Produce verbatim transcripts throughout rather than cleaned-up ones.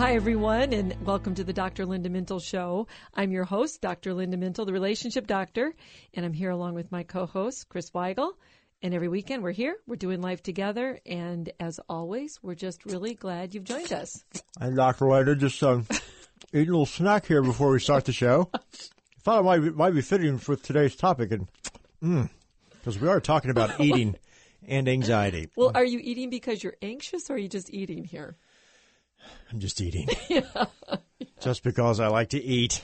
Hi, everyone, and welcome to the Doctor Linda Mintle Show. I'm your host, Doctor Linda Mintle, the relationship doctor, and I'm here along with my co-host, Chris Weigel. And every weekend we're here, we're doing life together, and as always, we're just really glad you've joined us. And Doctor Linda, just um, eating a little snack here before we start the show. Thought it might be, might be fitting with today's topic, and because mm, we are talking about eating and anxiety. Well, are you eating because you're anxious, or are you just eating here? I'm just eating. Yeah. Just because I like to eat.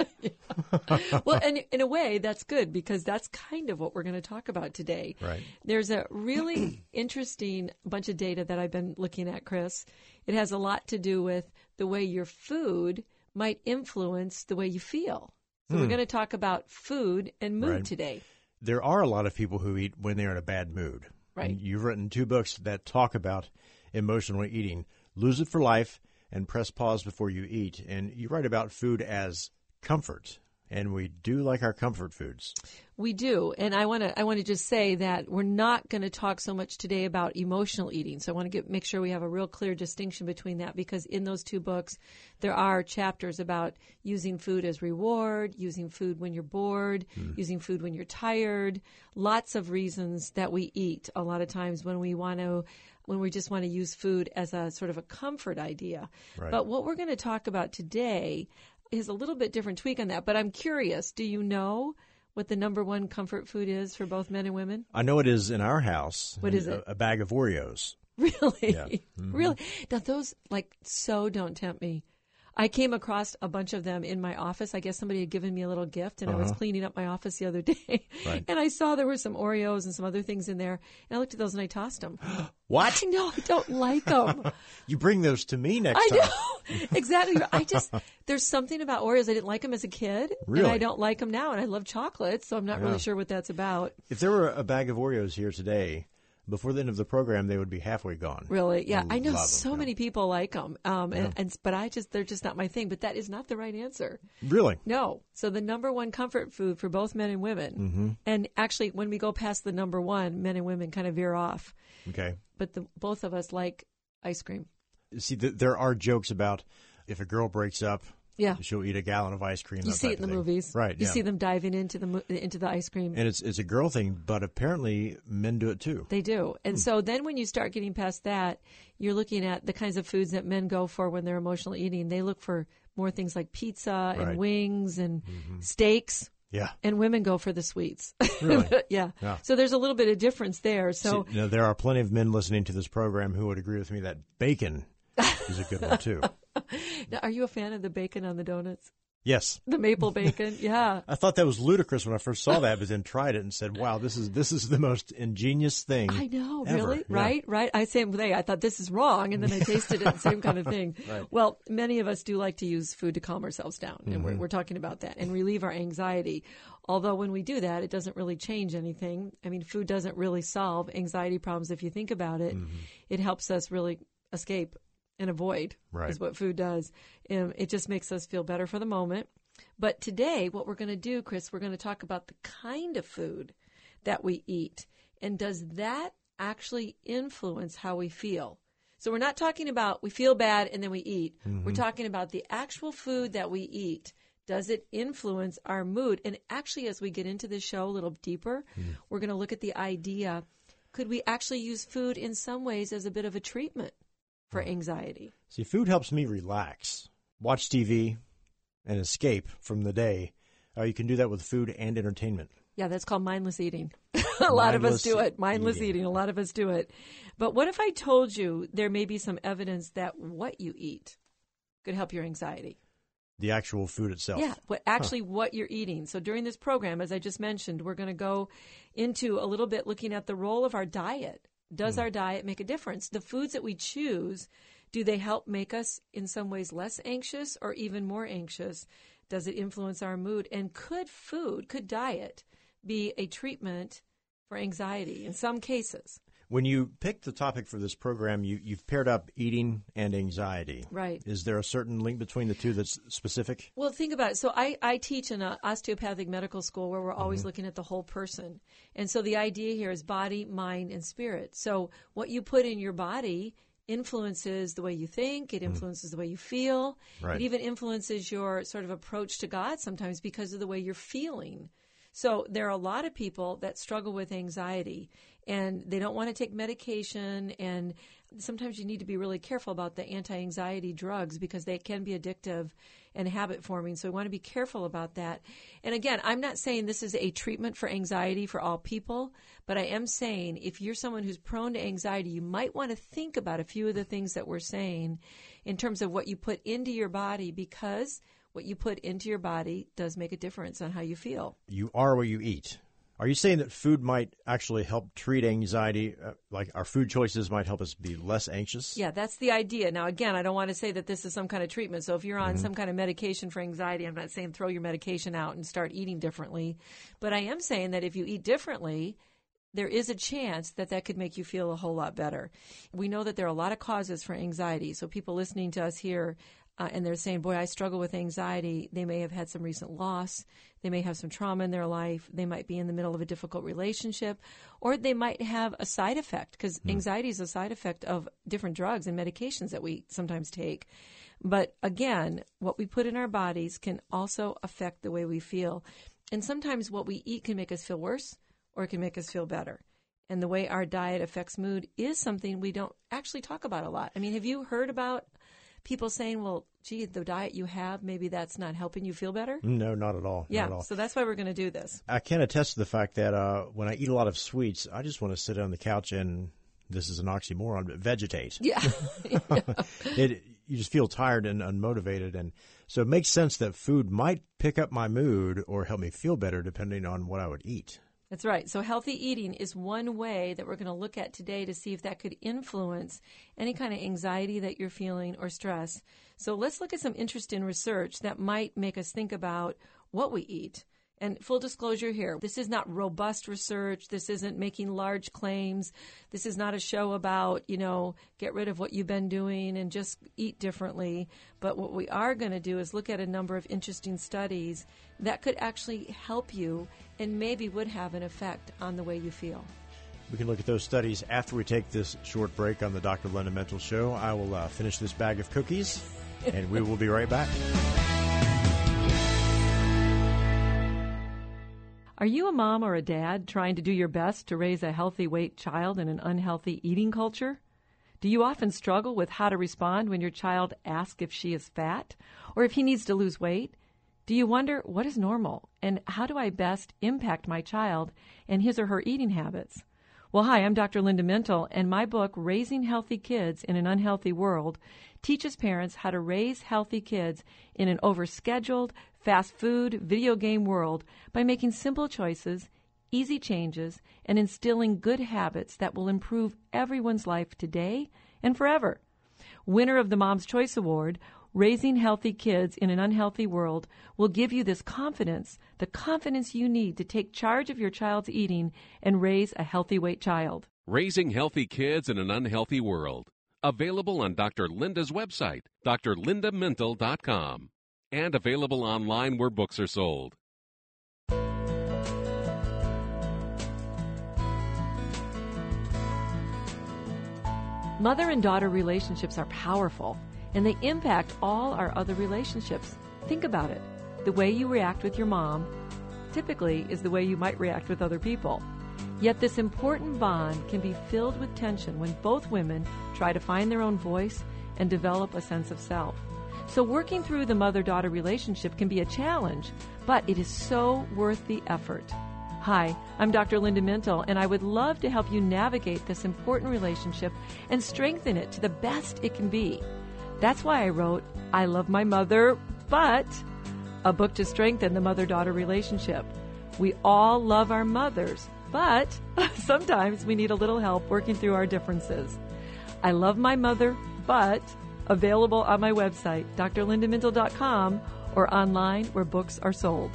Yeah. Well, and in a way, that's good because that's kind of what we're going to talk about today. Right. There's a really interesting bunch of data that I've been looking at, Chris. It has a lot to do with the way your food might influence the way you feel. So hmm. we're going to talk about food and mood right. today. There are a lot of people who eat when they're in a bad mood. Right. And you've written two books that talk about emotional eating, Lose It for Life and Press Pause Before You Eat. And you write about food as comfort. And we do like our comfort foods. We do. And I want to I want to just say that we're not going to talk so much today about emotional eating. So I want to get, make sure we have a real clear distinction between that, because in those two books, there are chapters about using food as reward, using food when you're bored, mm. using food when you're tired, lots of reasons that we eat a lot of times when we want to when we just want to use food as a sort of a comfort idea. Right. But what we're going to talk about today is a little bit different tweak on that. But I'm curious, do you know what the number one comfort food is for both men and women? I know it is in our house. What is it? A, a bag of Oreos. Really? Yeah. Mm-hmm. Really? Now, those, like, so don't tempt me. I came across a bunch of them in my office. I guess somebody had given me a little gift, and uh-huh. I was cleaning up my office the other day. Right. And I saw there were some Oreos and some other things in there. And I looked at those and I tossed them. What? I know. I don't like them. You bring those to me next I time. I know. Exactly. I just, there's something about Oreos. I didn't like them as a kid. Really? And I don't like them now. And I love chocolate, so I'm not yeah. really sure what that's about. If there were a bag of Oreos here today, before the end of the program, they would be halfway gone. Really? Yeah. I, I know them, so yeah. many people like them. Um, yeah. and, and, but I just, they're just not my thing. But that is not the right answer. Really? No. So the number one comfort food for both men and women. Mm-hmm. And actually, when we go past the number one, men and women kind of veer off. Okay. But the, both of us like ice cream. See, the, there are jokes about if a girl breaks up, yeah. she'll eat a gallon of ice cream. You see it in the thing. movies. Right. You yeah. see them diving into the into the ice cream. And it's it's a girl thing, but apparently men do it too. They do. And hmm. so then when you start getting past that, you're looking at the kinds of foods that men go for when they're emotional eating. They look for more things like pizza and right. wings and mm-hmm. steaks. Yeah. And women go for the sweets. Really? yeah. yeah. So there's a little bit of difference there. So See, you know, there are plenty of men listening to this program who would agree with me that bacon is a good one too. Now, are you a fan of the bacon on the donuts? Yes. The maple bacon, yeah. I thought that was ludicrous when I first saw that, but then tried it and said, wow, this is this is the most ingenious thing I know, ever. really? Yeah. Right, right. I same thing. I thought this is wrong, and then I tasted it, same kind of thing. Right. Well, many of us do like to use food to calm ourselves down, and mm-hmm. we're, we're talking about that, and relieve our anxiety. Although when we do that, it doesn't really change anything. I mean, food doesn't really solve anxiety problems if you think about it. Mm-hmm. It helps us really escape and avoid, right. is what food does. Um, it just makes us feel better for the moment. But today, what we're going to do, Chris, we're going to talk about the kind of food that we eat. And does that actually influence how we feel? So we're not talking about we feel bad and then we eat. Mm-hmm. We're talking about the actual food that we eat. Does it influence our mood? And actually, as we get into this show a little deeper, mm. we're going to look at the idea, could we actually use food in some ways as a bit of a treatment for anxiety? See, food helps me relax, watch T V, and escape from the day. Uh, you can do that with food and entertainment. Yeah, that's called mindless eating. a lot mindless of us do it. Mindless eating. eating. A lot of us do it. But what if I told you there may be some evidence that what you eat could help your anxiety? The actual food itself. Yeah, what actually huh. what you're eating. So during this program, as I just mentioned, we're going to go into a little bit looking at the role of our diet. Does mm. our diet make a difference? The foods that we choose, do they help make us in some ways less anxious or even more anxious? Does it influence our mood? And could food, could diet be a treatment for anxiety in some cases? When you picked the topic for this program, you, you've paired up eating and anxiety. Right. Is there a certain link between the two that's specific? Well, think about it. So I, I teach in an osteopathic medical school where we're always mm-hmm. looking at the whole person. And so the idea here is body, mind, and spirit. So what you put in your body influences the way you think. It influences mm. the way you feel. Right. It even influences your sort of approach to God sometimes because of the way you're feeling. So there are a lot of people that struggle with anxiety, and they don't want to take medication, and sometimes you need to be really careful about the anti-anxiety drugs because they can be addictive and habit-forming. So we want to be careful about that. And again, I'm not saying this is a treatment for anxiety for all people, but I am saying if you're someone who's prone to anxiety, you might want to think about a few of the things that we're saying in terms of what you put into your body, because what you put into your body does make a difference on how you feel. You are what you eat. Are you saying that food might actually help treat anxiety, uh, like our food choices might help us be less anxious? Yeah, that's the idea. Now, again, I don't want to say that this is some kind of treatment. So if you're on mm-hmm. some kind of medication for anxiety, I'm not saying throw your medication out and start eating differently. But I am saying that if you eat differently, there is a chance that that could make you feel a whole lot better. We know that there are a lot of causes for anxiety. So people listening to us here, Uh, and they're saying, boy, I struggle with anxiety. They may have had some recent loss. They may have some trauma in their life. They might be in the middle of a difficult relationship, or they might have a side effect, because mm. anxiety is a side effect of different drugs and medications that we sometimes take. But again, what we put in our bodies can also affect the way we feel. And sometimes what we eat can make us feel worse, or it can make us feel better. And the way our diet affects mood is something we don't actually talk about a lot. I mean, have you heard about people saying, well, gee, the diet you have, maybe that's not helping you feel better? No, not at all. Yeah, not at all. So that's why we're going to do this. I can attest to the fact that uh, when I eat a lot of sweets, I just want to sit on the couch and, this is an oxymoron, but vegetate. Yeah. yeah. it, you just feel tired and unmotivated. And so it makes sense that food might pick up my mood or help me feel better depending on what I would eat. That's right. So healthy eating is one way that we're going to look at today to see if that could influence any kind of anxiety that you're feeling or stress. So let's look at some interesting research that might make us think about what we eat. And full disclosure here, this is not robust research. This isn't making large claims. This is not a show about, you know, get rid of what you've been doing and just eat differently. But what we are going to do is look at a number of interesting studies that could actually help you and maybe would have an effect on the way you feel. We can look at those studies after we take this short break on the Doctor Linda Mintle Show. I will uh, finish this bag of cookies, and we will be right back. Are you a mom or a dad trying to do your best to raise a healthy weight child in an unhealthy eating culture? Do you often struggle with how to respond when your child asks if she is fat or if he needs to lose weight? Do you wonder what is normal and how do I best impact my child and his or her eating habits? Well, hi, I'm Doctor Linda Mintle, and my book, Raising Healthy Kids in an Unhealthy World, teaches parents how to raise healthy kids in an overscheduled, fast food, video game world by making simple choices, easy changes, and instilling good habits that will improve everyone's life today and forever. Winner of the Mom's Choice Award, Raising Healthy Kids in an Unhealthy World will give you this confidence, the confidence you need to take charge of your child's eating and raise a healthy weight child. Raising Healthy Kids in an Unhealthy World. Available on Doctor Linda's website, D R linda mintle dot com, and available online where books are sold. Mother and daughter relationships are powerful, and they impact all our other relationships. Think about it. The way you react with your mom typically is the way you might react with other people. Yet this important bond can be filled with tension when both women try to find their own voice and develop a sense of self. So working through the mother-daughter relationship can be a challenge, but it is so worth the effort. Hi, I'm Doctor Linda Mintle, and I would love to help you navigate this important relationship and strengthen it to the best it can be. That's why I wrote, I Love My Mother, But, a book to strengthen the mother-daughter relationship. We all love our mothers, but sometimes we need a little help working through our differences. I Love My Mother, But, available on my website, D R linda mintle dot com, or online where books are sold.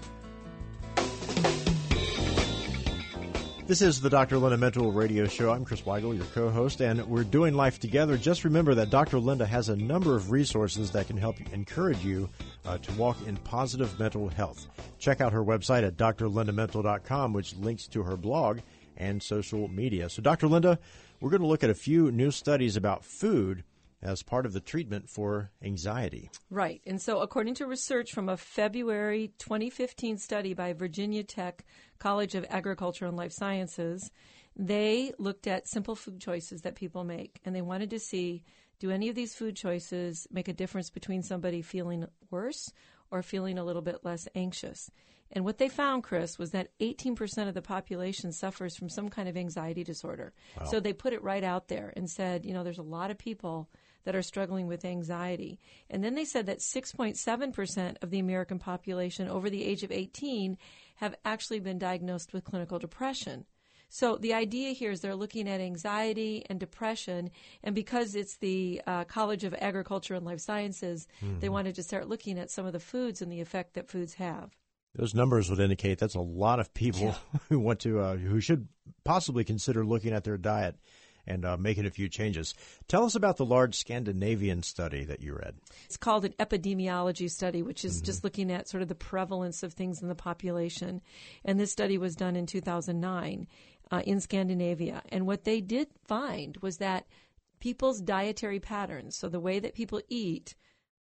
This is the Doctor Linda Mintle Radio Show. I'm Chris Weigel, your co-host, and we're doing life together. Just remember that Doctor Linda has a number of resources that can help encourage you uh, to walk in positive mental health. Check out her website at D R linda mintle dot com, which links to her blog, and social media. So, Doctor Linda, we're going to look at a few new studies about food as part of the treatment for anxiety. Right. And so according to research from a February twenty fifteen study by Virginia Tech College of Agriculture and Life Sciences, they looked at simple food choices that people make, and they wanted to see, do any of these food choices make a difference between somebody feeling worse or feeling a little bit less anxious? And what they found, Chris, was that eighteen percent of the population suffers from some kind of anxiety disorder. Wow. So they put it right out there and said, you know, there's a lot of people that are struggling with anxiety. And then they said that six point seven percent of the American population over the age of eighteen have actually been diagnosed with clinical depression. So the idea here is they're looking at anxiety and depression, and because it's the uh, College of Agriculture and Life Sciences, mm-hmm. they wanted to start looking at some of the foods and the effect that foods have. Those numbers would indicate that's a lot of people yeah. who want to, uh, who should possibly consider looking at their diet and uh, making a few changes. Tell us about the large Scandinavian study that you read. It's called an epidemiology study, which is mm-hmm. just looking at sort of the prevalence of things in the population. And this study was done in two thousand nine uh, in Scandinavia. And what they did find was that people's dietary patterns, so the way that people eat,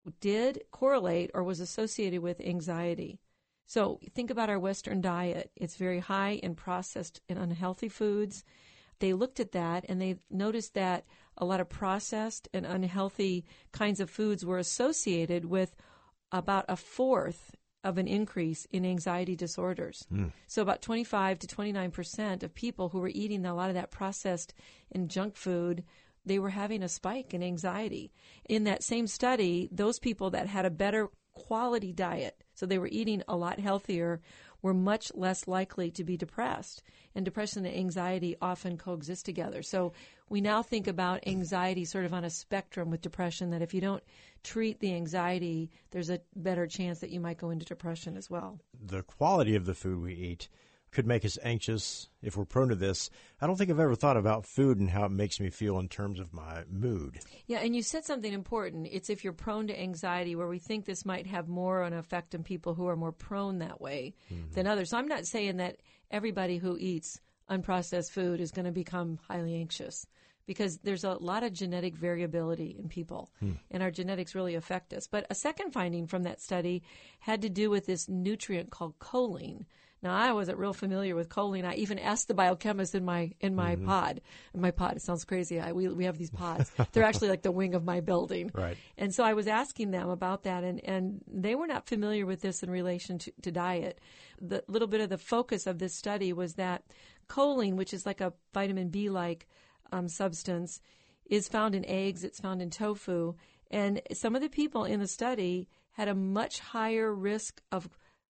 did correlate or was associated with anxiety. So think about our Western diet. It's very high in processed and unhealthy foods. They looked at that and they noticed that a lot of processed and unhealthy kinds of foods were associated with about a fourth of an increase in anxiety disorders. Mm. So about twenty-five to twenty-nine percent of people who were eating a lot of that processed and junk food, they were having a spike in anxiety. In that same study, those people that had a better quality diet, so they were eating a lot healthier, were much less likely to be depressed. And depression and anxiety often coexist together. So we now think about anxiety sort of on a spectrum with depression, that if you don't treat the anxiety, there's a better chance that you might go into depression as well. The quality of the food we eat could make us anxious if we're prone to this. I don't think I've ever thought about food and how it makes me feel in terms of my mood. Yeah, and you said something important. It's if you're prone to anxiety, where we think this might have more an effect on people who are more prone that way mm-hmm. than others. So I'm not saying that everybody who eats unprocessed food is going to become highly anxious, because there's a lot of genetic variability in people, hmm. and our genetics really affect us. But a second finding from that study had to do with this nutrient called choline. Now, I wasn't real familiar with choline. I even asked the biochemist in my in my mm-hmm. pod. In my pod, it sounds crazy. I, we we have these pods. They're actually like the wing of my building. Right. And so I was asking them about that, and, and they were not familiar with this in relation to, to diet. The little bit of the focus of this study was that choline, which is like a vitamin B-like um, substance, is found in eggs. It's found in tofu. And some of the people in the study had a much higher risk of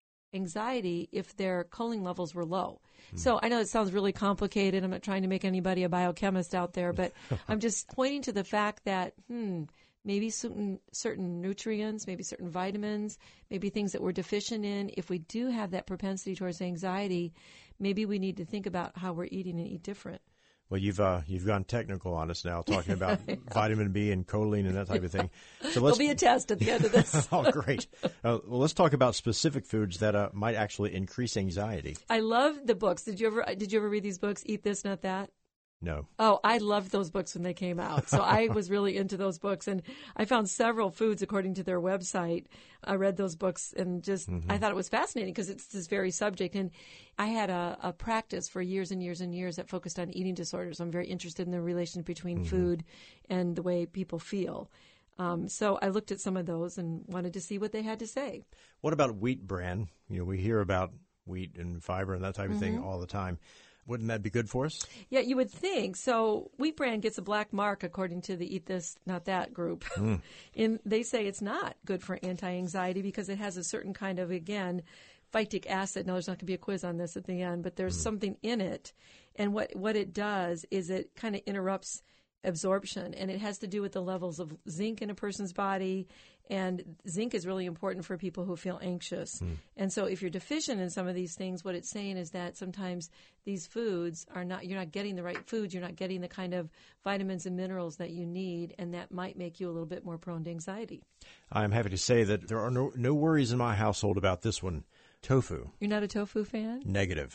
anxiety if their choline levels were low. Mm. So I know it sounds really complicated. I'm not trying to make anybody a biochemist out there, but I'm just pointing to the fact that, hmm, maybe certain, certain nutrients, maybe certain vitamins, maybe things that we're deficient in, if we do have that propensity towards anxiety, maybe we need to think about how we're eating and eat different. Well, you've uh, you've gone technical on us now, talking about vitamin B and choline and that type of thing. So let's, there'll be a test at the end of this. Oh, great. Uh, well, let's talk about specific foods that uh, might actually increase anxiety. I love the books. Did you ever Did you ever read these books? Eat This, Not That. No. Oh, I loved those books when they came out. So I was really into those books, and I found several foods according to their website. I read those books and just, mm-hmm. I thought it was fascinating because it's this very subject. And I had a, a practice for years and years and years that focused on eating disorders. I'm very interested in the relation between mm-hmm. food and the way people feel. Um, so I looked at some of those and wanted to see what they had to say. What about wheat bran? You know, we hear about wheat and fiber and that type of mm-hmm. thing all the time. Wouldn't that be good for us? Yeah, you would think. So wheat bran gets a black mark according to the Eat This, Not That group. Mm. And they say it's not good for anti-anxiety because it has a certain kind of, again, phytic acid. Now, there's not going to be a quiz on this at the end, but there's mm. something in it. And what, what it does is it kind of interrupts absorption, and it has to do with the levels of zinc in a person's body. And zinc is really important for people who feel anxious. Mm. And so if you're deficient in some of these things, what it's saying is that sometimes these foods are not, you're not getting the right foods, you're not getting the kind of vitamins and minerals that you need, and that might make you a little bit more prone to anxiety. I'm happy to say that there are no, no worries in my household about this one. Tofu. You're not a tofu fan? Negative.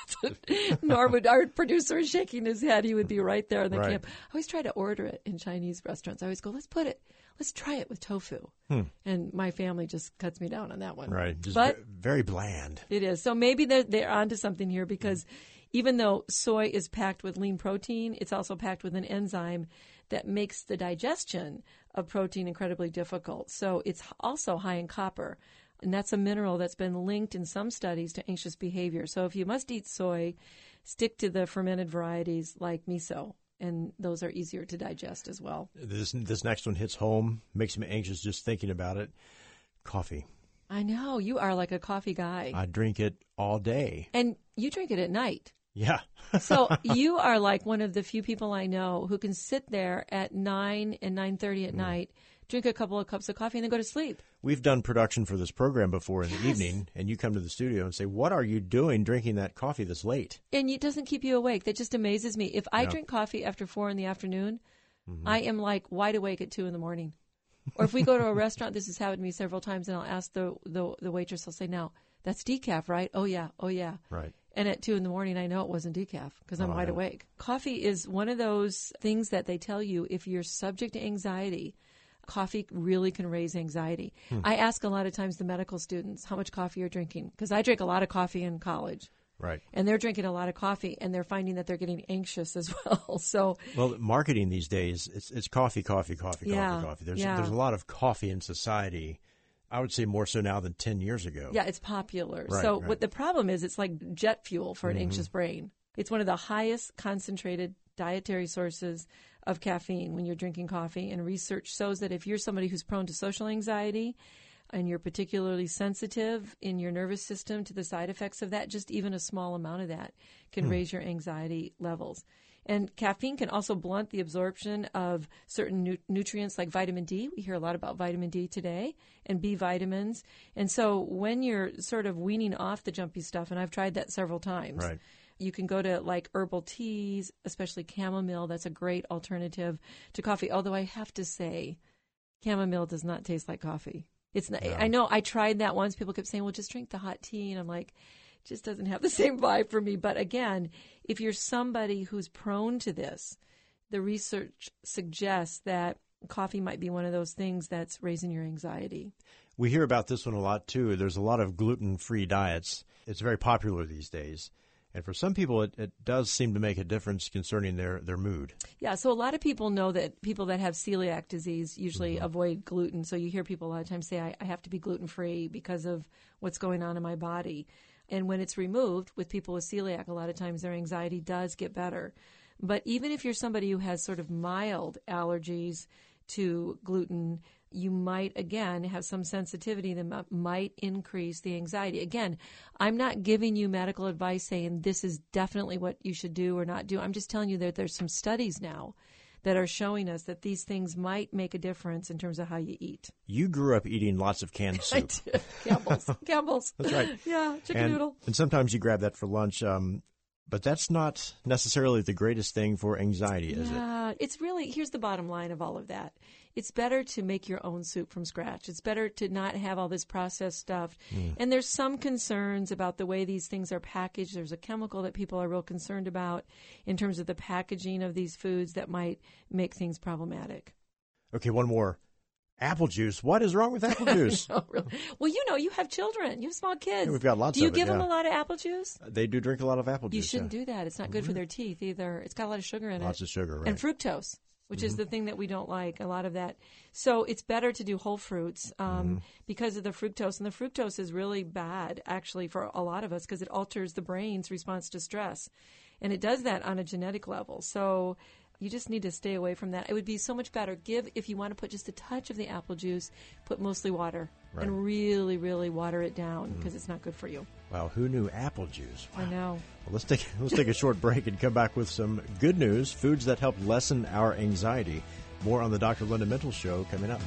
Norwood, our producer, is shaking his head. He would be right there in the Right. camp. I always try to order it in Chinese restaurants. I always go, let's put it, let's try it with tofu. Hmm. And my family just cuts me down on that one. Right. Just But ve- very bland. it is. So maybe they're, they're onto something here because even though soy is packed with lean protein, it's also packed with an enzyme that makes the digestion of protein incredibly difficult. So it's also high in copper. And that's a mineral that's been linked in some studies to anxious behavior. So if you must eat soy, stick to the fermented varieties like miso. And those are easier to digest as well. This this next one hits home, makes me anxious just thinking about it. Coffee. I know. You are like a coffee guy. I drink it all day. And you drink it at night. Yeah. So you are like one of the few people I know who can sit there at nine and nine thirty at night, drink a couple of cups of coffee, and then go to sleep. We've done production for this program before in the Yes. evening, and you come to the studio and say, what are you doing drinking that coffee this late? And it doesn't keep you awake. That just amazes me. If I Yeah. drink coffee after four in the afternoon, I am like wide awake at two in the morning. Or if we go to a restaurant, this has happened to me several times, and I'll ask the, the, the waitress, I'll say, now, that's decaf, right? Oh, yeah. Oh, yeah. Right. And at two in the morning, I know it wasn't decaf because I'm Oh, wide yeah. awake. Coffee is one of those things that they tell you if you're subject to anxiety, coffee really can raise anxiety. Hmm. I ask a lot of times the medical students how much coffee you're drinking because I drank a lot of coffee in college. Right. And they're drinking a lot of coffee, and they're finding that they're getting anxious as well. So, Well, marketing these days, it's it's coffee, coffee, coffee, Yeah, coffee, coffee. There's yeah. there's a lot of coffee in society. I would say more so now than ten years ago. yeah, it's popular. Right, so, right. what the problem is, it's like jet fuel for an anxious brain. It's one of the highest concentrated dietary sources of caffeine when you're drinking coffee. And research shows that if you're somebody who's prone to social anxiety and you're particularly sensitive in your nervous system to the side effects of that, just even a small amount of that can raise your anxiety levels. And caffeine can also blunt the absorption of certain nu- nutrients like vitamin D. We hear a lot about vitamin D today and B vitamins. And so when you're sort of weaning off the jumpy stuff, and I've tried that several times, Right. you can go to like herbal teas, especially chamomile. That's a great alternative to coffee. Although I have to say, chamomile does not taste like coffee. It's not, No. I know I tried that once. People kept saying, well, just drink the hot tea. And I'm like, it just doesn't have the same vibe for me. But again, if you're somebody who's prone to this, the research suggests that coffee might be one of those things that's raising your anxiety. We hear about this one a lot, too. There's a lot of gluten-free diets. It's very popular these days. And for some people, it, it does seem to make a difference concerning their, their mood. Yeah, so a lot of people know that people that have celiac disease usually Mm-hmm. avoid gluten. So you hear people a lot of times say, I, I have to be gluten-free because of what's going on in my body. And when it's removed with people with celiac, a lot of times their anxiety does get better. But even if you're somebody who has sort of mild allergies to gluten, you might, again, have some sensitivity that m- might increase the anxiety. Again, I'm not giving you medical advice saying this is definitely what you should do or not do. I'm just telling you that there's some studies now that are showing us that these things might make a difference in terms of how you eat. You grew up eating lots of canned I soup. did. Campbell's. Campbell's. That's right. Yeah, chicken and, noodle. and sometimes you grab that for lunch. Um, but that's not necessarily the greatest thing for anxiety, is it? Yeah, it's really, here's the bottom line of all of that. It's better to make your own soup from scratch. It's better to not have all this processed stuff. Mm. And there's some concerns about the way these things are packaged. There's a chemical that people are real concerned about in terms of the packaging of these foods that might make things problematic. Okay, one more. Apple juice. What is wrong with apple juice? Oh, really? Well, you know, you have children. You have small kids. Yeah, we've got lots Do you of it, give them yeah. a lot of apple juice? They do drink a lot of apple juice. You shouldn't yeah. do that. It's not good for their teeth either. It's got a lot of sugar in it. Lots of sugar, right? And fructose, which Mm-hmm. is the thing that we don't like, a lot of that. So it's better to do whole fruits um, Mm-hmm. because of the fructose. And the fructose is really bad, actually, for a lot of us because it alters the brain's response to stress. And it does that on a genetic level. So you just need to stay away from that. It would be so much better. Give, if you want to put just a touch of the apple juice, put mostly water Right. and really, really water it down because it's not good for you. Wow, who knew apple juice? Wow. I know. Well, let's take let's take a short break and come back with some good news, foods that help lessen our anxiety. More on the Doctor Linda Mental Show coming up.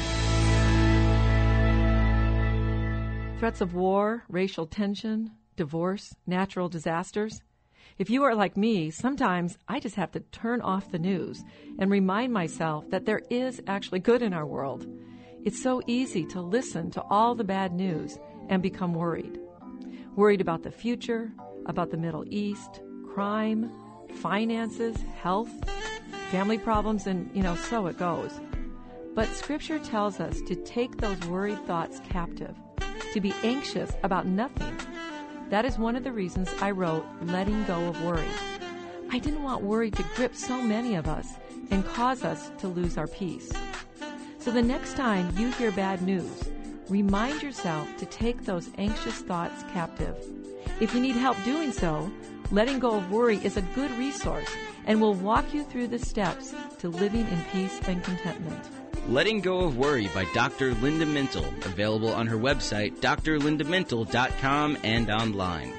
Threats of war, racial tension, divorce, natural disasters. If you are like me, sometimes I just have to turn off the news and remind myself that there is actually good in our world. It's so easy to listen to all the bad news and become worried. Worried about the future, about the Middle East, crime, finances, health, family problems, and, you know, so it goes. But Scripture tells us to take those worried thoughts captive, to be anxious about nothing. That is one of the reasons I wrote Letting Go of Worry. I didn't want worry to grip so many of us and cause us to lose our peace. So the next time you hear bad news, remind yourself to take those anxious thoughts captive. If you need help doing so, Letting Go of Worry is a good resource and will walk you through the steps to living in peace and contentment. Letting Go of Worry by Doctor Linda Mintle, available on her website, d r linda mintle dot com, and online.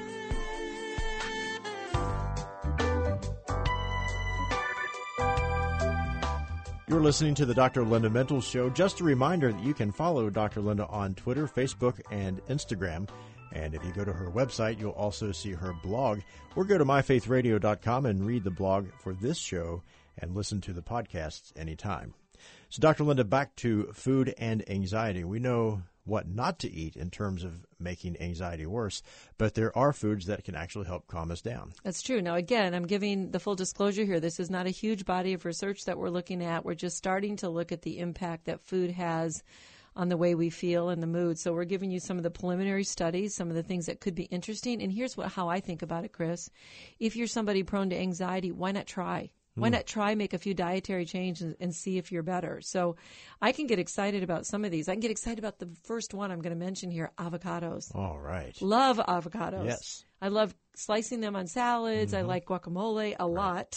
You're listening to the Doctor Linda Mintle Show. Just a reminder that you can follow Doctor Linda on Twitter, Facebook, and Instagram. And if you go to her website, you'll also see her blog. Or go to my faith radio dot com and read the blog for this show and listen to the podcasts anytime. So, Doctor Linda, back to food and anxiety. We know what not to eat in terms of making anxiety worse, but there are foods that can actually help calm us down. That's true. Now, again, I'm giving the full disclosure here. This is not a huge body of research that we're looking at. We're just starting to look at the impact that food has on the way we feel and the mood. So we're giving you some of the preliminary studies, some of the things that could be interesting. And here's what how I think about it, Chris. If you're somebody prone to anxiety, why not try? Why not try make a few dietary changes and see if you're better? So I can get excited about some of these. I can get excited about the first one I'm going to mention here, avocados. All right. Love avocados. Yes. I love slicing them on salads. Mm-hmm. I like guacamole a right. lot.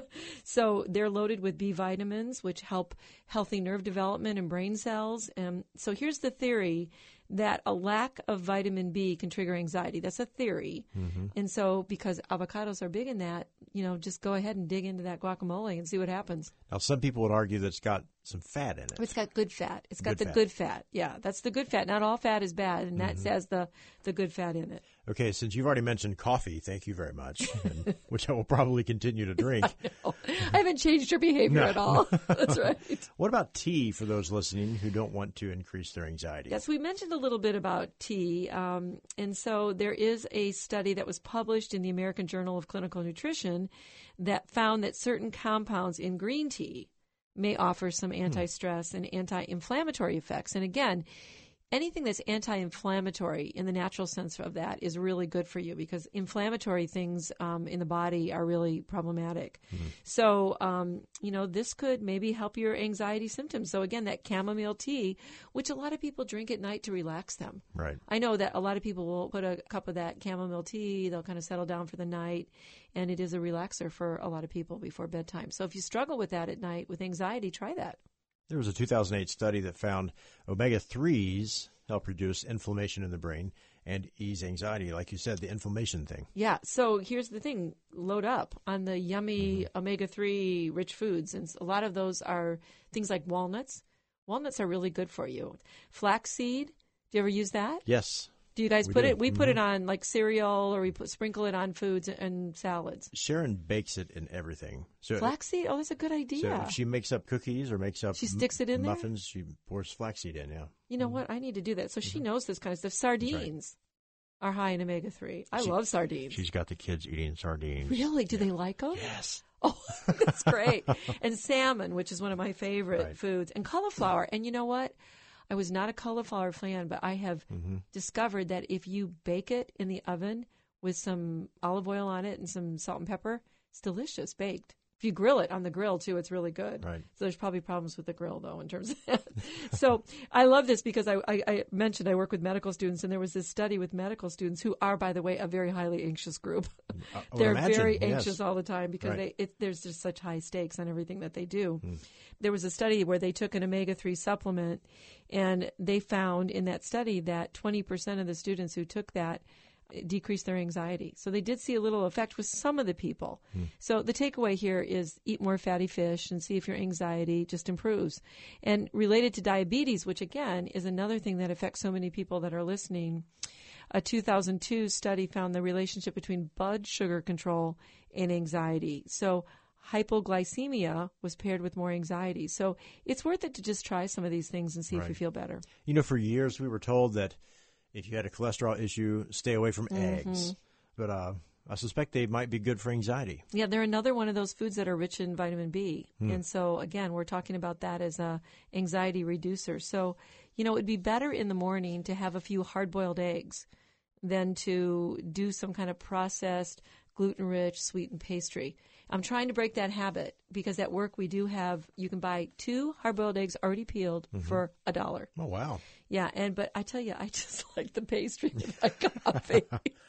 So they're loaded with B vitamins, which help healthy nerve development and brain cells. And so here's the theory that a lack of vitamin B can trigger anxiety. That's a theory. Mm-hmm. And so because avocados are big in that, you know, just go ahead and dig into that guacamole and see what happens. Now, some people would argue that it's got some fat in it. It's got good fat. It's got good the fat. good fat. Yeah, that's the good fat. Not all fat is bad, and that mm-hmm. has the, the good fat in it. Okay, since you've already mentioned coffee, thank you very much, and, which I will probably continue to drink. I know. I haven't changed your behavior no. at all. That's right. What about tea for those listening who don't want to increase their anxiety? Yes, we mentioned a little bit about tea, um, and so there is a study that was published in the American Journal of Clinical Nutrition that found that certain compounds in green tea may offer some anti-stress hmm. and anti-inflammatory effects. And again, anything that's anti-inflammatory in the natural sense of that is really good for you because inflammatory things um, in the body are really problematic. Mm-hmm. So, um, you know, this could maybe help your anxiety symptoms. So again, that chamomile tea, which a lot of people drink at night to relax them. Right. I know that a lot of people will put a cup of that chamomile tea, they'll kind of settle down for the night, and it is a relaxer for a lot of people before bedtime. So if you struggle with that at night with anxiety, try that. There was a two thousand eight study that found omega threes help reduce inflammation in the brain and ease anxiety, like you said, the inflammation thing. Yeah, so here's the thing. Load up on the yummy mm-hmm. omega three rich foods. And a lot of those are things like walnuts. Walnuts are really good for you. Flaxseed, do you ever use that? Yes. Do you guys we put do. it? We mm-hmm. put it on like cereal, or we put, sprinkle it on foods and salads. Sharon bakes it in everything. So flaxseed? Oh, that's a good idea. So if she makes up cookies or makes up she sticks it in muffins, there? She pours flaxseed in. Yeah. You know mm-hmm. what? I need to do that. So mm-hmm. she knows this kind of stuff. Sardines right. are high in omega three. I she, love sardines. She's got the kids eating sardines. Really? Do yeah. they like them? Yes. Oh, that's great. And salmon, which is one of my favorite right. foods, and cauliflower. And you know what? I was not a cauliflower fan, but I have mm-hmm. discovered that if you bake it in the oven with some olive oil on it and some salt and pepper, it's delicious baked. If you grill it on the grill, too, it's really good. Right. So there's probably problems with the grill, though, in terms of that. So I love this because I, I, I mentioned I work with medical students, and there was this study with medical students who are, by the way, a very highly anxious group. Uh, They're imagine, very yes. anxious all the time because right. they, it, there's just such high stakes on everything that they do. Mm. There was a study where they took an omega three supplement, and they found in that study that twenty percent of the students who took that decrease their anxiety. So they did see a little effect with some of the people. Hmm. So the takeaway here is eat more fatty fish and see if your anxiety just improves. And related to diabetes, which again is another thing that affects so many people that are listening, a two thousand two study found the relationship between blood sugar control and anxiety. So hypoglycemia was paired with more anxiety. So it's worth it to just try some of these things and see right. if you feel better. You know, for years we were told that if you had a cholesterol issue, stay away from mm-hmm. eggs. But uh, I suspect they might be good for anxiety. Yeah, they're another one of those foods that are rich in vitamin B. Hmm. And so, again, we're talking about that as a anxiety reducer. So, you know, it'd be better in the morning to have a few hard-boiled eggs than to do some kind of processed, gluten-rich, sweetened pastry. I'm trying to break that habit because at work we do have, you can buy two hard-boiled eggs already peeled mm-hmm. for a dollar. Oh, wow. Yeah, and but I tell you, I just like the pastry with my coffee.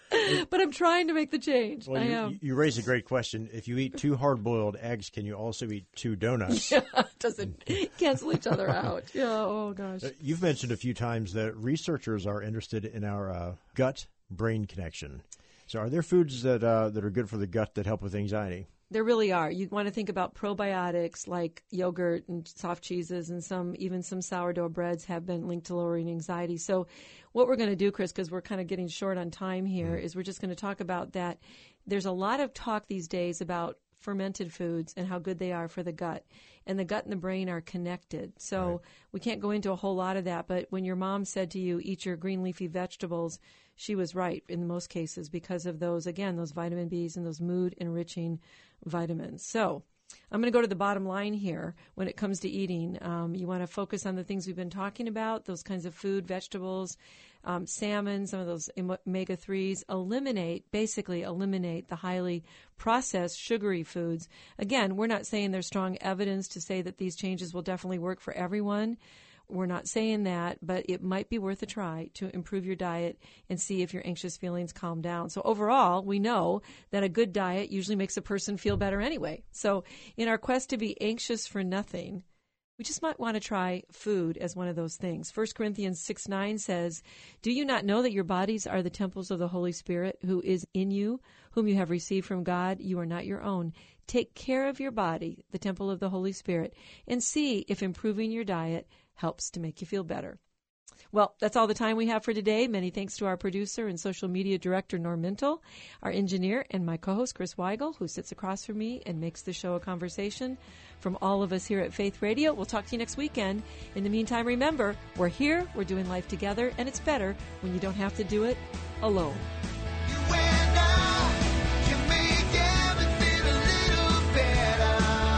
But I'm trying to make the change. Well, I you, am. you raise a great question. If you eat two hard-boiled eggs, can you also eat two donuts? Yeah, it doesn't cancel each other out. Yeah, oh gosh. Uh, You've mentioned a few times that researchers are interested in our uh, gut-brain connection. So are there foods that uh, that are good for the gut that help with anxiety? There really are. You want to think about probiotics like yogurt and soft cheeses, and some even some sourdough breads have been linked to lowering anxiety. So what we're going to do, Chris, because we're kind of getting short on time here, mm. is we're just going to talk about that. There's a lot of talk these days about fermented foods and how good they are for the gut. And the gut and the brain are connected. So right. we can't go into a whole lot of that. But when your mom said to you, eat your green leafy vegetables, she was right in most cases because of those, again, those vitamin B's and those mood-enriching vitamins. So I'm going to go to the bottom line here when it comes to eating. Um, you want to focus on the things we've been talking about, those kinds of food, vegetables, um, salmon, some of those omega threes. Eliminate, basically eliminate the highly processed sugary foods. Again, we're not saying there's strong evidence to say that these changes will definitely work for everyone. We're not saying that, but it might be worth a try to improve your diet and see if your anxious feelings calm down. So overall, we know that a good diet usually makes a person feel better anyway. So in our quest to be anxious for nothing, we just might want to try food as one of those things. First Corinthians six nine says, "Do you not know that your bodies are the temples of the Holy Spirit who is in you, whom you have received from God? You are not your own. Take care of your body, the temple of the Holy Spirit, and see if improving your diet helps to make you feel better." Well, that's all the time we have for today. Many thanks to our producer and social media director, Norm Mintel, our engineer, and my co-host, Chris Weigel, who sits across from me and makes the show a conversation. From all of us here at Faith Radio, we'll talk to you next weekend. In the meantime, remember, we're here, we're doing life together, and it's better when you don't have to do it alone. You and I can make everything a little better.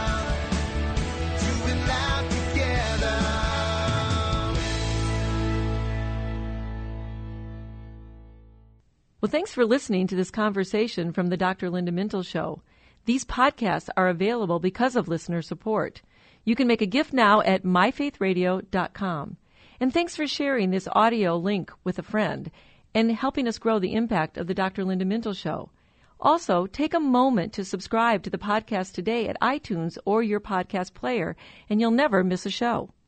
Doing life together. Well, thanks for listening to this conversation from the Doctor Linda Mintel Show. These podcasts are available because of listener support. You can make a gift now at my faith radio dot com. And thanks for sharing this audio link with a friend and helping us grow the impact of the Doctor Linda Mintel Show. Also, take a moment to subscribe to the podcast today at iTunes or your podcast player, and you'll never miss a show.